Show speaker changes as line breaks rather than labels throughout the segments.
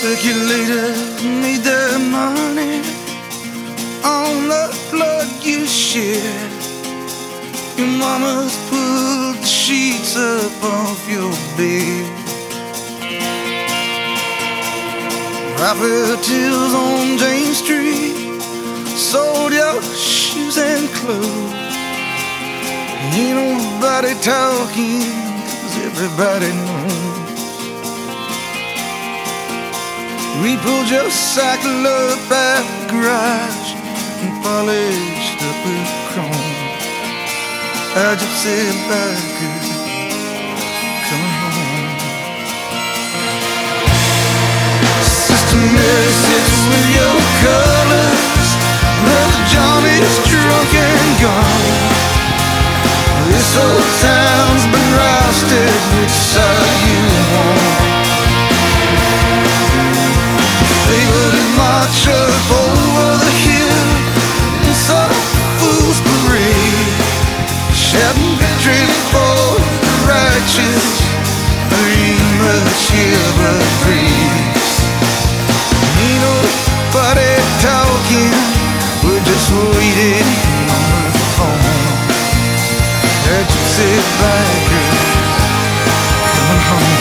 Speculators made their money on the blood you shed. Your mama's pulled the sheets up off your bed. Properties on Jane Street sold your shoes and clothes. Ain't nobody talking, 'cause everybody knows. We pulled your cycle up at the garage and polished up with chrome. I just said biker coming home. Sister Mary sits with your colors. Brother John is drunk and gone. This old town's been rousted. Which side you want? They would march up over the hill in some fool's parade, shouting victory for the righteous. There ain't much here but grace. Ain't nobody talking, we're just waiting on the phone. That you said bikers coming home.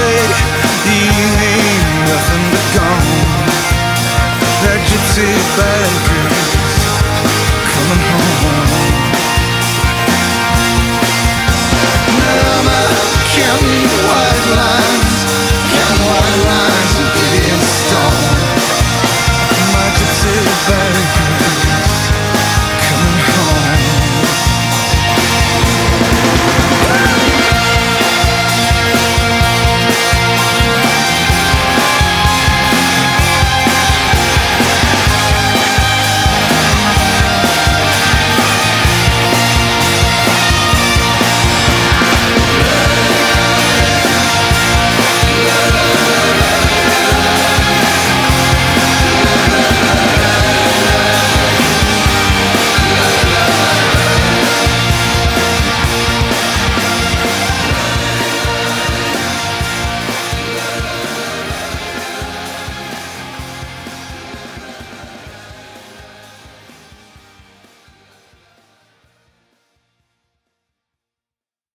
Goodbye.